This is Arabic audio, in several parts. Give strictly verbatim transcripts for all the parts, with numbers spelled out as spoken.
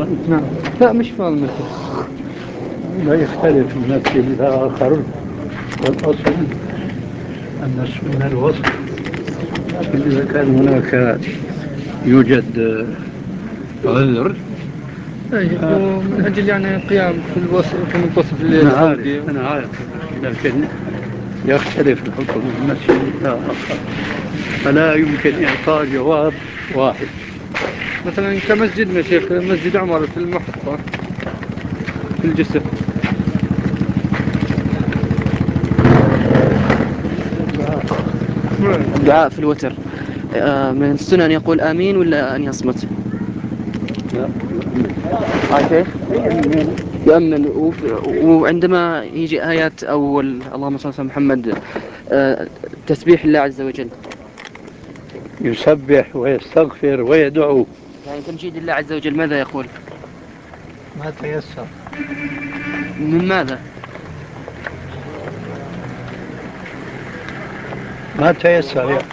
نعم. لا مش فاهم المثل. لا يختلف المثل الآخر، والأصل أن السنة الوسط. لكن إذا كان هناك يوجد عذر. أي هو من أجل يعني قيام في الوصف في منتصف الليل أنا الحوضي. عارف أنا عارف لكن يختلف الحكم من مسجد إلى آخر، فلا يمكن إعطاء جواب واحد. مثلا كمسجدنا شيخ، مسجد عمر في المحطة في الجسر. الدعاء في الوتر من السنة أن يقول آمين ولا أن يصمت؟ لا يا شيخ يؤمن، وعندما يجي آيات أول اللهم صل على محمد تسبيح الله عز وجل يسبح ويستغفر ويدعو. يعني تمجيد الله عز وجل ماذا يقول؟ ما تيسر. من ماذا؟ ما تيسر يا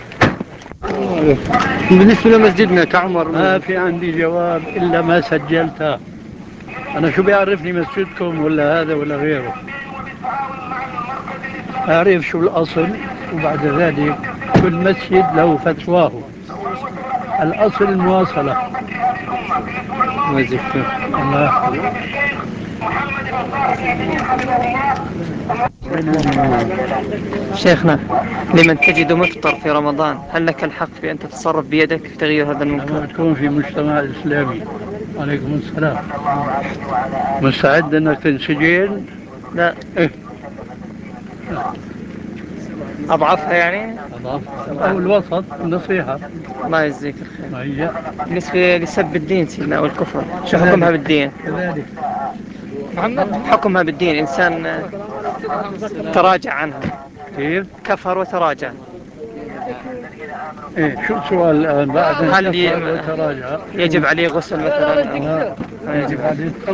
بالنسبة لمسجدنا كعمر ما في عندي جواب إلا ما سجلته. أنا شو بيعرفني مسجدكم ولا هذا ولا غيره؟ أعرف شو الأصل، وبعد ذلك كل مسجد له فتواه. الأصل المواصلة. ما يزكى. الله. شيخنا، لمن تجد مفطر في رمضان هل لك الحق في أن تتصرف بيدك في تغيير هذا لما المنكر؟ تكون في مجتمع إسلامي. عليكم السلام. مستعد أنك تنسجن؟ لا. إيه؟ أضعفها يعني؟ أضعفها أو الوسط، النصيحة. الله يجزيك الخير. ما هي بالنسبة لسب الدين سيدنا والكفر، شو حكمها بالدين؟ كذلك. محمد حكمها بالدين إنسان تراجع عنها، كيف؟ كفر وتراجع، إيه شو السؤال الآن بعد أن هل كفر وتراجع؟ يجب عليه غسل مثلا؟ لا، ما يجب يجب عليه